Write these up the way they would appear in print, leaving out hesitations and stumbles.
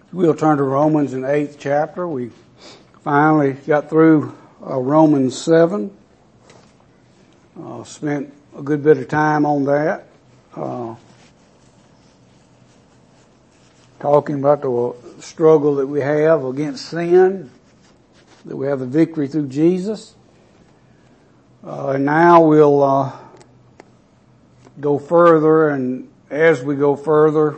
We'll turn to Romans in the 8th chapter. We finally got through Romans 7. Spent a good bit of time on that. Talking about the struggle that we have against sin, that we have the victory through Jesus. And now we'll go further, and as we go further,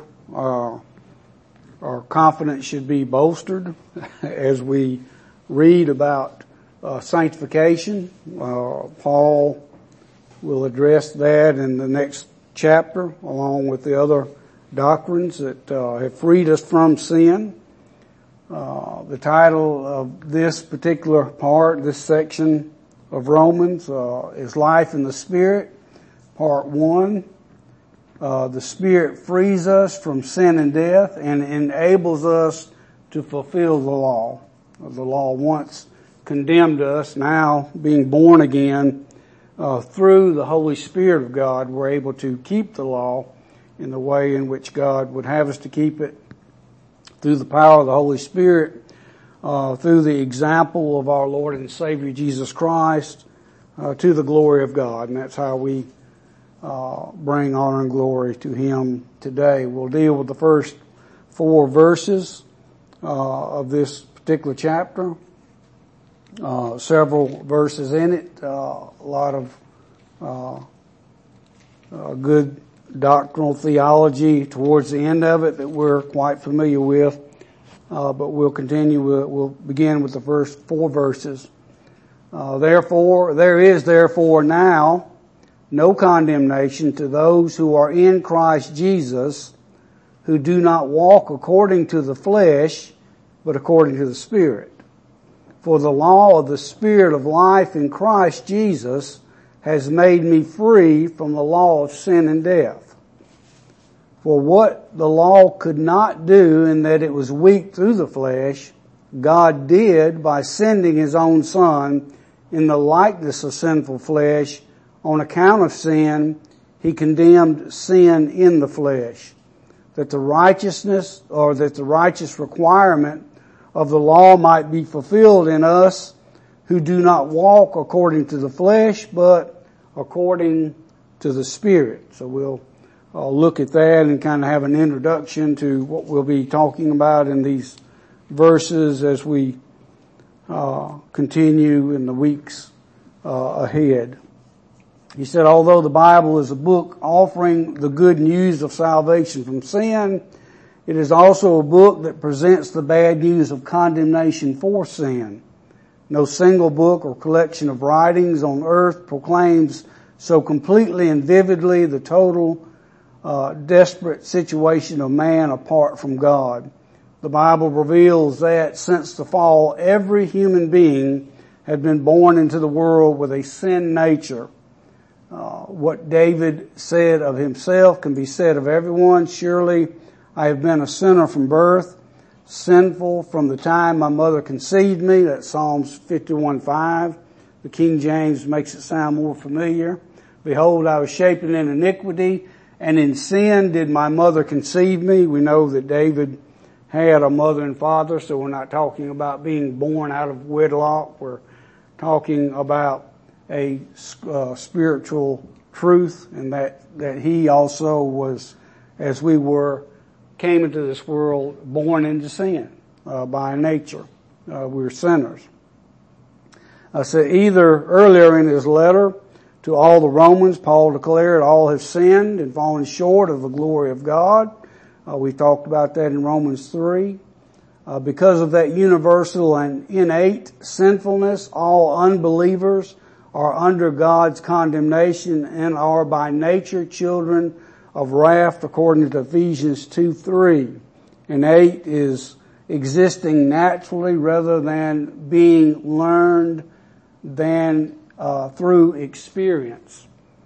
our confidence should be bolstered as we read about sanctification. Paul will address that in the next chapter, along with the other doctrines that have freed us from sin. The title of this particular part, this section of Romans, is Life in the Spirit, Part 1. The Spirit frees us from sin and death and enables us to fulfill the law. The law once condemned us, now being born again through the Holy Spirit of God, we're able to keep the law in the way in which God would have us to keep it, through the power of the Holy Spirit, through the example of our Lord and Savior Jesus Christ, to the glory of God. And that's how we bring honor and glory to Him today. We'll deal with the first 4 verses of this particular chapter. Several verses in it, a lot of good doctrinal theology towards the end of it that we're quite familiar with. But we'll continue. We'll begin with the first 4 verses. There is therefore now no condemnation to those who are in Christ Jesus, who do not walk according to the flesh, but according to the Spirit. For the law of the Spirit of life in Christ Jesus has made me free from the law of sin and death. For what the law could not do, in that it was weak through the flesh, God did by sending His own Son in the likeness of sinful flesh. On account of sin, He condemned sin in the flesh, that the righteous requirement of the law might be fulfilled in us who do not walk according to the flesh, but according to the Spirit. So we'll look at that and kind of have an introduction to what we'll be talking about in these verses as we continue in the weeks ahead. He said, although the Bible is a book offering the good news of salvation from sin, it is also a book that presents the bad news of condemnation for sin. No single book or collection of writings on earth proclaims so completely and vividly the total desperate situation of man apart from God. The Bible reveals that since the fall, every human being had been born into the world with a sin nature. What David said of himself can be said of everyone. Surely I have been a sinner from birth, sinful from the time my mother conceived me. That's Psalms 51:5. The King James makes it sound more familiar. Behold, I was shapen in iniquity, and in sin did my mother conceive me. We know that David had a mother and father, so we're not talking about being born out of wedlock. We're talking about a spiritual truth, and that he also was, as we were, came into this world born into sin by nature. We're sinners. So either earlier in his letter to all the Romans, Paul declared all have sinned and fallen short of the glory of God. We talked about that in Romans 3. Because of that universal and innate sinfulness, all unbelievers are under God's condemnation and are by nature children of wrath, according to Ephesians 2:3. And 8 is existing naturally rather than being learned than through experience.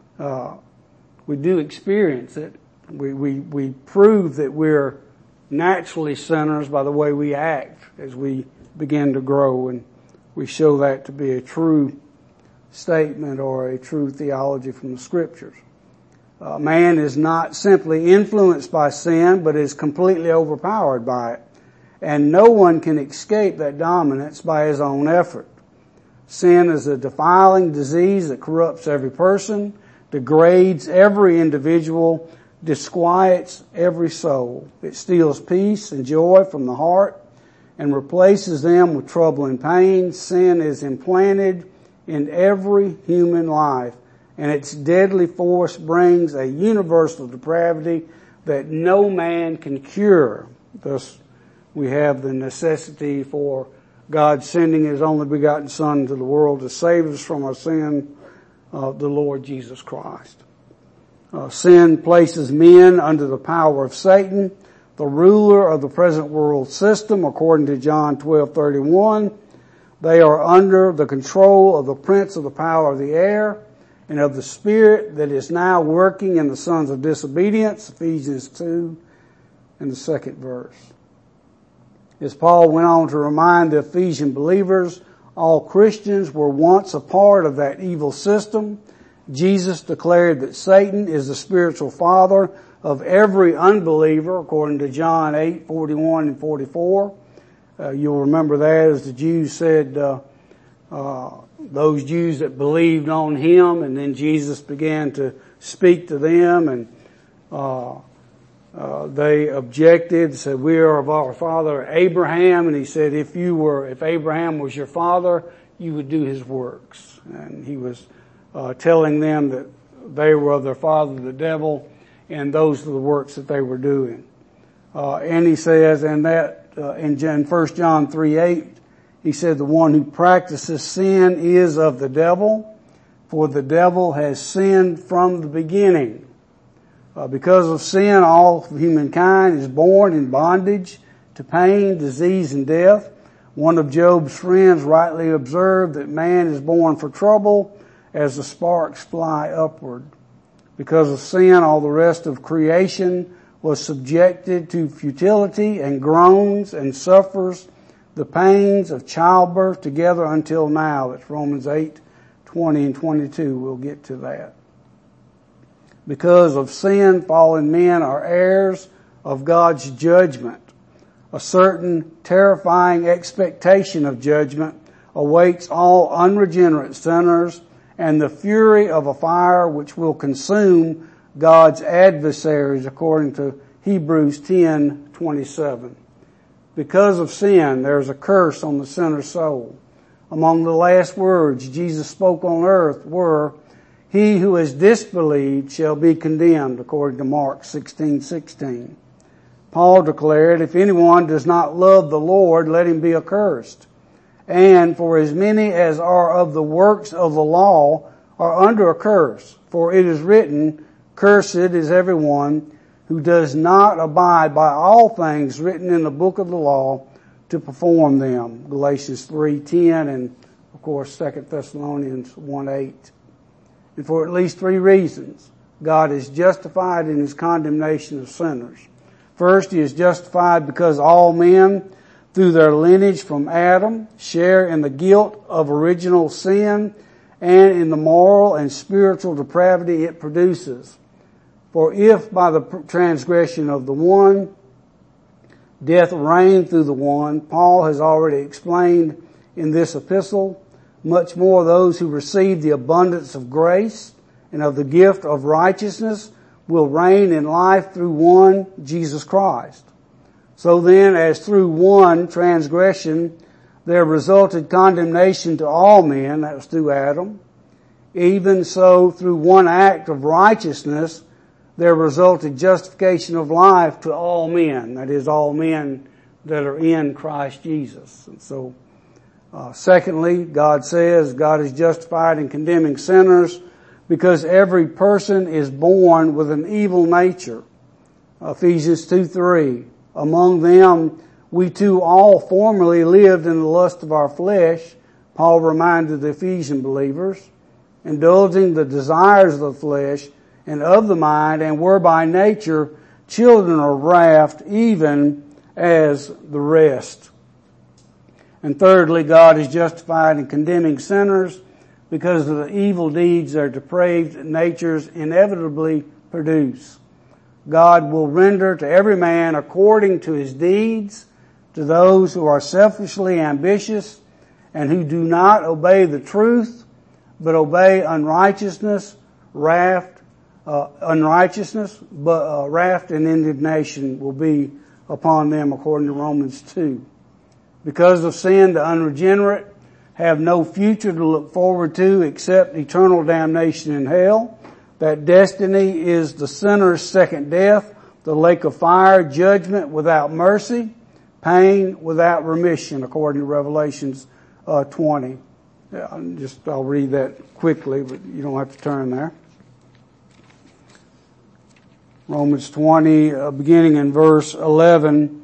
We do experience it. We prove that we're naturally sinners by the way we act as we begin to grow, and we show that to be a true statement or a true theology from the Scriptures. Man is not simply influenced by sin, but is completely overpowered by it. and no one can escape that dominance by his own effort. Sin is a defiling disease that corrupts every person, degrades every individual, disquiets every soul. It steals peace and joy from the heart and replaces them with trouble and pain. Sin is implanted in every human life, and its deadly force brings a universal depravity that no man can cure. Thus, we have the necessity for God sending His only begotten Son into the world to save us from our sin, the Lord Jesus Christ. Sin places men under the power of Satan, the ruler of the present world system, according to John 12:31. They are under the control of the prince of the power of the air and of the spirit that is now working in the sons of disobedience, Ephesians 2 and the second verse. As Paul went on to remind the Ephesian believers, all Christians were once a part of that evil system. Jesus declared that Satan is the spiritual father of every unbeliever, according to John 8:41 and 44. You'll remember that as the Jews said, those Jews that believed on Him, and then Jesus began to speak to them, and they objected, said, "We are of our father Abraham," and He said, if Abraham was your father, you would do his works. And He was telling them that they were of their father the devil, and those are the works that they were doing. And He says, in 1 John 3:8, He said, the one who practices sin is of the devil, for the devil has sinned from the beginning. Because of sin, all humankind is born in bondage to pain, disease, and death. One of Job's friends rightly observed that man is born for trouble as the sparks fly upward. Because of sin, all the rest of creation was subjected to futility and groans and suffers the pains of childbirth together until now. That's Romans 8:20 and 22. We'll get to that. Because of sin, fallen men are heirs of God's judgment. A certain terrifying expectation of judgment awaits all unregenerate sinners, and the fury of a fire which will consume God's adversaries, according to Hebrews 10:27. Because of sin, there's a curse on the sinner's soul. Among the last words Jesus spoke on earth were, "He who has disbelieved shall be condemned," according to Mark 16:16. Paul declared, "If anyone does not love the Lord, let him be accursed." And for as many as are of the works of the law are under a curse. For it is written, "Cursed is everyone who does not abide by all things written in the book of the law to perform them." Galatians 3:10 and, of course, 2 Thessalonians 1:8. And for at least three reasons, God is justified in His condemnation of sinners. First, He is justified because all men, through their lineage from Adam, share in the guilt of original sin and in the moral and spiritual depravity it produces. For if by the transgression of the one, death reigned through the one, Paul has already explained in this epistle, much more those who receive the abundance of grace and of the gift of righteousness will reign in life through one, Jesus Christ. So then, as through one transgression there resulted condemnation to all men, that was through Adam, even so through one act of righteousness there resulted justification of life to all men, that is, all men that are in Christ Jesus. And so, secondly, God says God is justified in condemning sinners because every person is born with an evil nature. Ephesians 2:3. Among them, we too all formerly lived in the lust of our flesh, Paul reminded the Ephesian believers, indulging the desires of the flesh and of the mind, and were by nature children of wrath, even as the rest. And thirdly, God is justified in condemning sinners because of the evil deeds their depraved natures inevitably produce. God will render to every man according to his deeds, to those who are selfishly ambitious and who do not obey the truth, but obey unrighteousness, wrath and indignation will be upon them, according to Romans 2. Because of sin, the unregenerate have no future to look forward to except eternal damnation in hell. That destiny is the sinner's second death, the lake of fire, judgment without mercy, pain without remission, according to Revelations 20. I'll read that quickly, but you don't have to turn there. Romans 20, beginning in verse 11.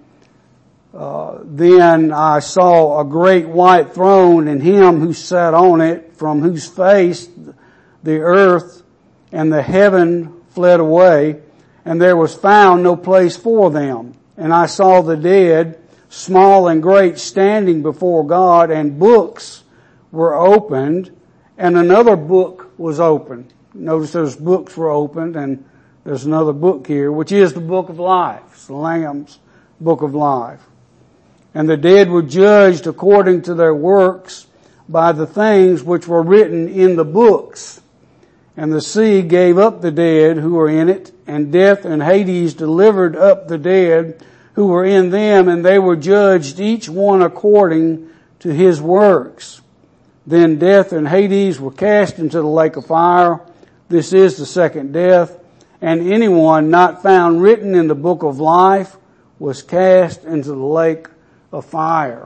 Then I saw a great white throne and him who sat on it, from whose face the earth and the heaven fled away, and there was found no place for them. And I saw the dead, small and great, standing before God, and books were opened, and another book was opened. Notice those books were opened, and there's another book here, which is the book of life. It's the Lamb's book of life. And the dead were judged according to their works by the things which were written in the books. And the sea gave up the dead who were in it, and death and Hades delivered up the dead who were in them, and they were judged each one according to his works. Then death and Hades were cast into the lake of fire. This is the second death. And anyone not found written in the book of life was cast into the lake of fire.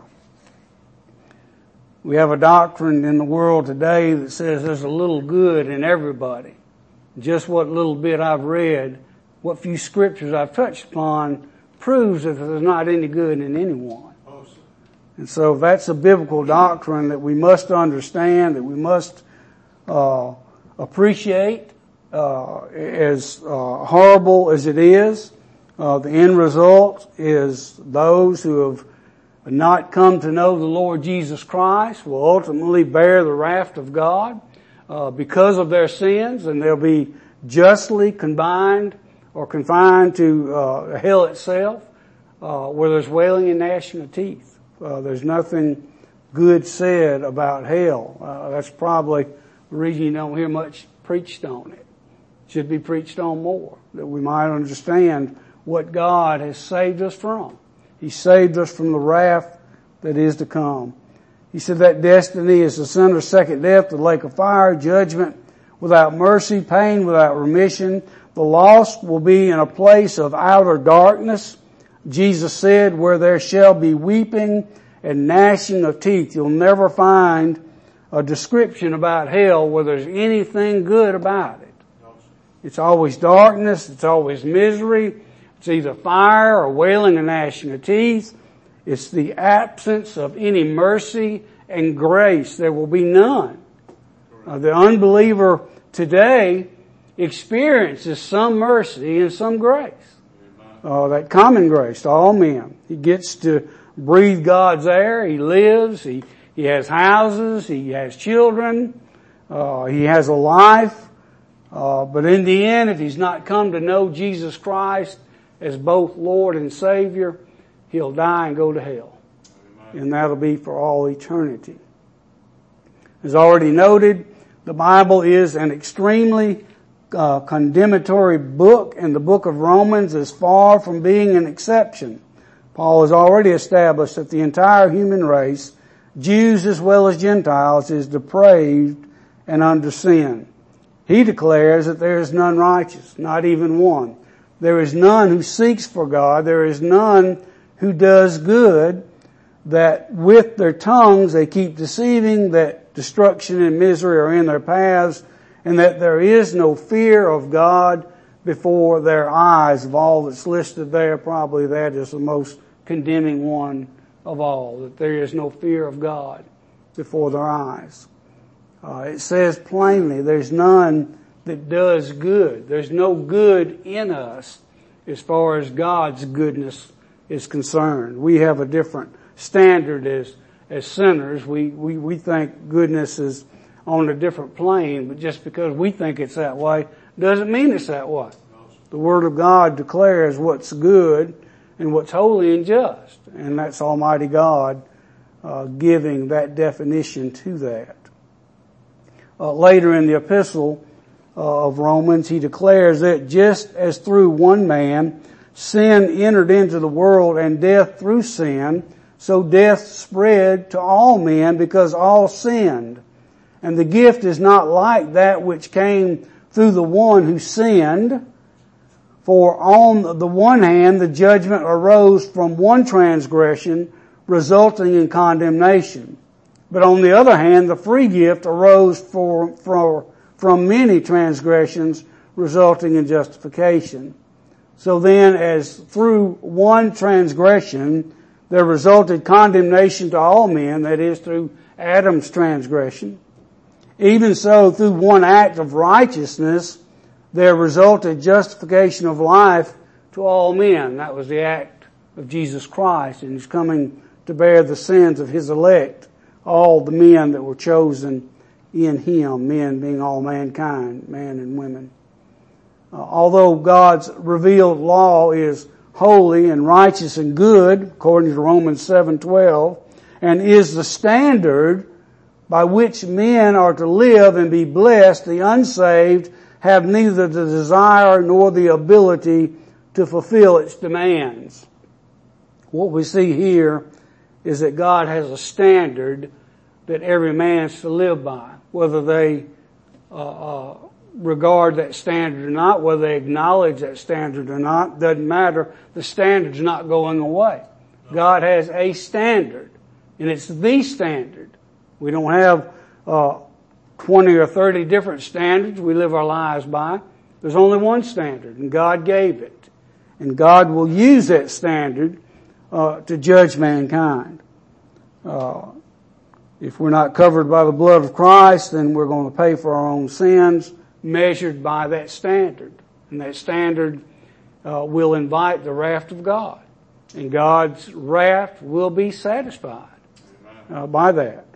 We have a doctrine in the world today that says there's a little good in everybody. Just what little bit I've read, what few scriptures I've touched upon, proves that there's not any good in anyone. And so that's a biblical doctrine that we must understand, that we must appreciate. As horrible as it is, the end result is those who have not come to know the Lord Jesus Christ will ultimately bear the wrath of God because of their sins, and they'll be justly confined to hell itself, where there's wailing and gnashing of teeth. There's nothing good said about hell. That's probably the reason you don't hear much preached on it. Should be preached on more, that we might understand what God has saved us from. He saved us from the wrath that is to come. He said that destiny is the sinner's second death, the lake of fire, judgment without mercy, pain without remission. The lost will be in a place of outer darkness. Jesus said, where there shall be weeping and gnashing of teeth. You'll never find a description about hell where there's anything good about it. It's always darkness. It's always misery. It's either fire or wailing and gnashing of teeth. It's the absence of any mercy and grace. There will be none. The unbeliever today experiences some mercy and some grace. That common grace to all men. He gets to breathe God's air. He lives. He has houses. He has children. He has a life. But in the end, if he's not come to know Jesus Christ as both Lord and Savior, he'll die and go to hell. Amen. And that'll be for all eternity. As already noted, the Bible is an extremely condemnatory book, and the book of Romans is far from being an exception. Paul has already established that the entire human race, Jews as well as Gentiles, is depraved and under sin. He declares that there is none righteous, not even one. There is none who seeks for God. There is none who does good, that with their tongues they keep deceiving, that destruction and misery are in their paths, and that there is no fear of God before their eyes. Of all that's listed there, probably that is the most condemning one of all, that there is no fear of God before their eyes. It says plainly, there's none that does good. There's no good in us as far as God's goodness is concerned. We have a different standard as sinners. We think goodness is on a different plane, but just because we think it's that way doesn't mean it's that way. The Word of God declares what's good, and what's holy and just. And that's Almighty God giving that definition to that. Later in the epistle of Romans, he declares that just as through one man sin entered into the world and death through sin, so death spread to all men because all sinned. And the gift is not like that which came through the one who sinned. For on the one hand, the judgment arose from one transgression, resulting in condemnation. But on the other hand, the free gift arose from many transgressions, resulting in justification. So then, as through one transgression there resulted condemnation to all men, that is, through Adam's transgression, even so through one act of righteousness there resulted justification of life to all men. That was the act of Jesus Christ, and He's coming to bear the sins of His elect, all the men that were chosen in Him, men being all mankind, man and women. Although God's revealed law is holy and righteous and good, according to Romans 7:12, and is the standard by which men are to live and be blessed, the unsaved have neither the desire nor the ability to fulfill its demands. What we see here is that God has a standard that every man is to live by, whether they regard that standard or not, whether they acknowledge that standard or not, doesn't matter. The standard's not going away. God has a standard, and it's the standard. We don't have 20 or 30 different standards we live our lives by. There's only one standard, and God gave it. And God will use that standard to judge mankind. If we're not covered by the blood of Christ, then we're going to pay for our own sins, measured by that standard. And that standard will invite the wrath of God. And God's wrath will be satisfied by that.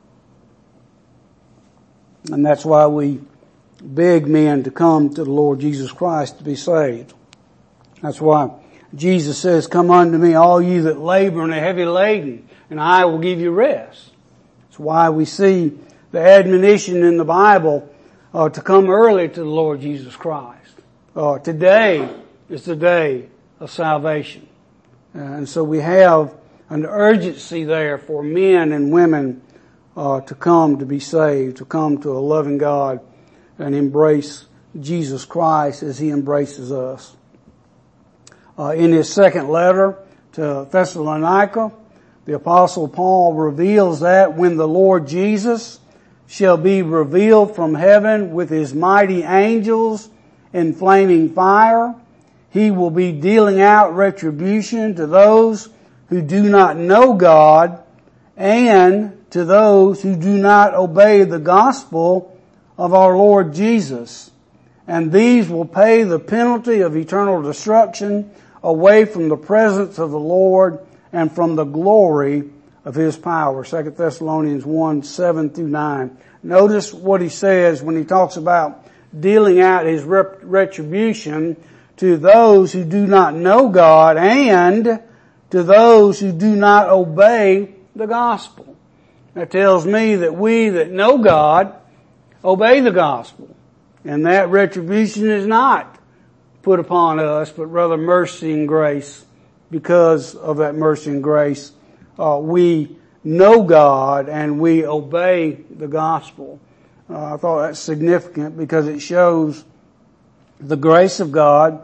And that's why we beg men to come to the Lord Jesus Christ to be saved. That's why Jesus says, "Come unto me, all you that labor and are heavy laden, and I will give you rest." That's why we see the admonition in the Bible to come early to the Lord Jesus Christ. Today is the day of salvation. And so we have an urgency there for men and women to come to be saved, to come to a loving God and embrace Jesus Christ as He embraces us. In his second letter to Thessalonica, the Apostle Paul reveals that when the Lord Jesus shall be revealed from heaven with His mighty angels in flaming fire, He will be dealing out retribution to those who do not know God and to those who do not obey the gospel of our Lord Jesus. And these will pay the penalty of eternal destruction away from the presence of the Lord and from the glory of His power. 2 Thessalonians 1:7-9. Notice what he says when he talks about dealing out His retribution to those who do not know God and to those who do not obey the gospel. That tells me that we that know God obey the gospel. And that retribution is not put upon us, but rather mercy and grace. Because of that mercy and grace, we know God and we obey the gospel. I thought that's significant because it shows the grace of God.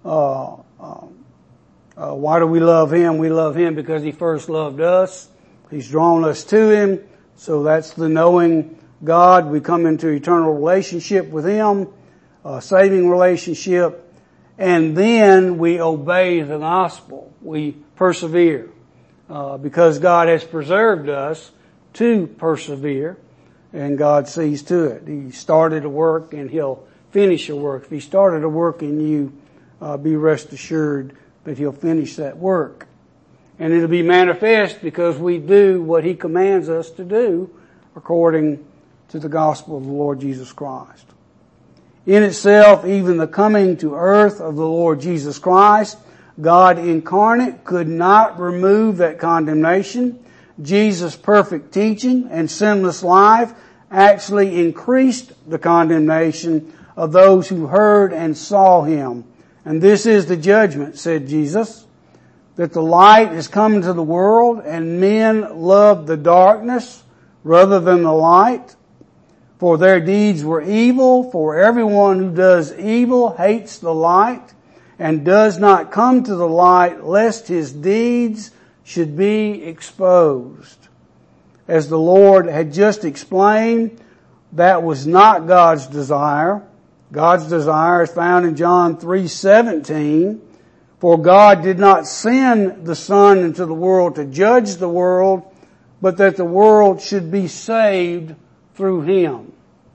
Why do we love Him? We love Him because He first loved us. He's drawn us to Him. So that's the knowing God. We come into eternal relationship with Him, a saving relationship. And then we obey the gospel. We persevere. Because God has preserved us to persevere. And God sees to it. He started a work and He'll finish a work. If He started a work in you, be rest assured that He'll finish that work. And it'll be manifest because we do what He commands us to do according to the gospel of the Lord Jesus Christ. In itself, even the coming to earth of the Lord Jesus Christ God incarnate could not remove that condemnation. Jesus' perfect teaching and sinless life actually increased the condemnation of those who heard and saw him. And this is the judgment, said Jesus, that the light is come into the world, and men loved the darkness rather than the light, for their deeds were evil. For everyone who does evil hates the light and does not come to the light, lest his deeds should be exposed. As the Lord had just explained, that was not God's desire. God's desire is found in John 3:17. For God did not send the Son into the world to judge the world, but that the world should be saved through him.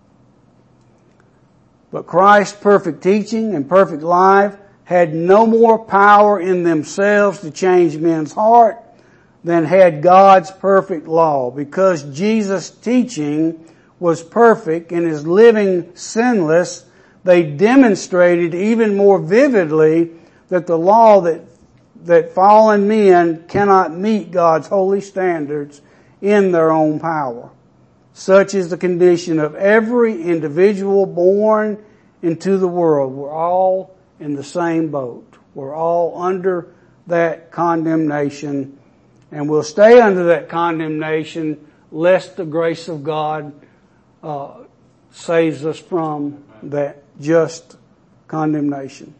But Christ's perfect teaching and perfect life had no more power in themselves to change men's heart than had God's perfect law. Because Jesus' teaching was perfect and his living sinless, they demonstrated even more vividly that the law that fallen men cannot meet God's holy standards in their own power. Such is the condition of every individual born into the world. We're all in the same boat. We're all under that condemnation, and we'll stay under that condemnation lest the grace of God saves us from that just condemnation.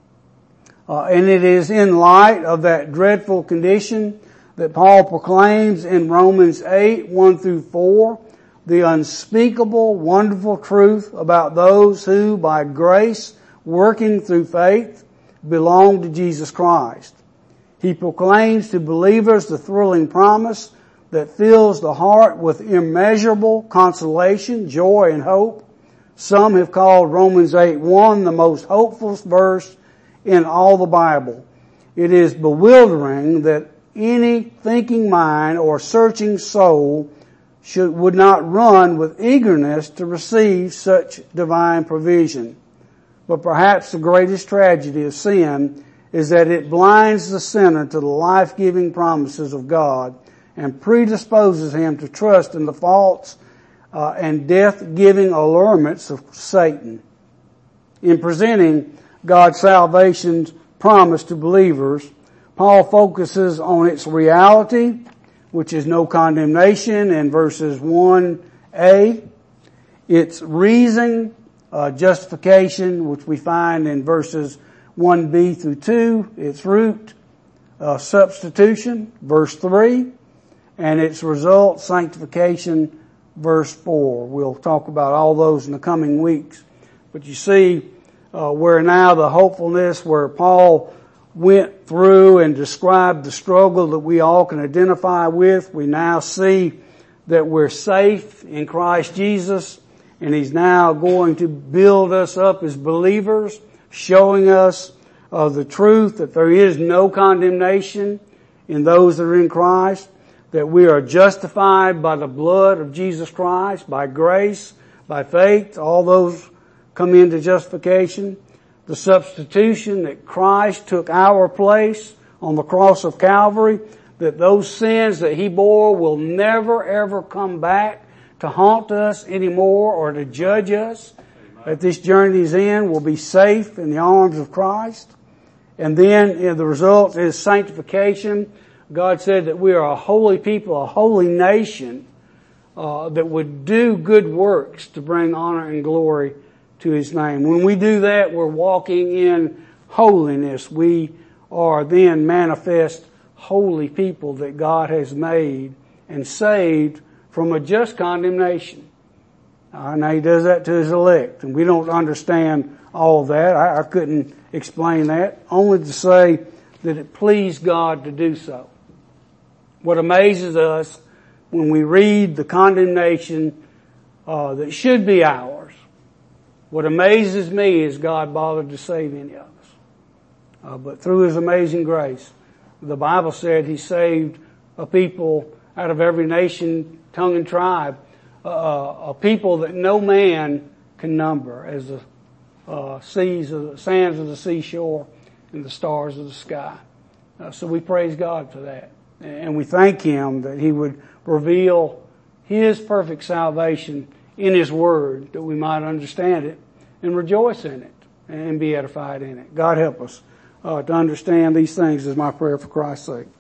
And it is in light of that dreadful condition that Paul proclaims in Romans 8:1-4, the unspeakable, wonderful truth about those who, by grace, working through faith, belong to Jesus Christ. He proclaims to believers the thrilling promise that fills the heart with immeasurable consolation, joy, and hope. Some have called Romans 8:1 the most hopeful verse in all the Bible. It is bewildering that any thinking mind or searching soul would not run with eagerness to receive such divine provision. But perhaps the greatest tragedy of sin is that it blinds the sinner to the life-giving promises of God and predisposes him to trust in the false and death-giving allurements of Satan. In presenting God's salvation's promise to believers, Paul focuses on its reality, which is no condemnation in verses 1a, its reason, justification, which we find in verses 1b-2, its root, substitution, verse 3, and its result, sanctification, verse 4. We'll talk about all those in the coming weeks. But you see, where now the hopefulness where Paul went through and described the struggle that we all can identify with, we now see that we're safe in Christ Jesus, and he's now going to build us up as believers, showing us the truth that there is no condemnation in those that are in Christ, that we are justified by the blood of Jesus Christ, by grace, by faith. All those come into justification. The substitution that Christ took our place on the cross of Calvary, that those sins that he bore will never ever come back to haunt us anymore or to judge us. At this journey's end, we'll be safe in the arms of Christ. And then the result is sanctification. God said that we are a holy people, a holy nation, that would do good works to bring honor and glory to his name. When we do that, we're walking in holiness. We are then manifest holy people that God has made and saved from a just condemnation. Now he does that to his elect, and we don't understand all of that. I couldn't explain that, only to say that it pleased God to do so. What amazes us when we read the condemnation that should be ours, what amazes me is God bothered to save any of us. But through his amazing grace, the Bible said he saved a people out of every nation, tongue, and tribe, a people that no man can number, as the sands of the seashore and the stars of the sky. So we praise God for that. And we thank Him that He would reveal His perfect salvation in His Word, that we might understand it and rejoice in it and be edified in it. God help us to understand these things, is my prayer for Christ's sake.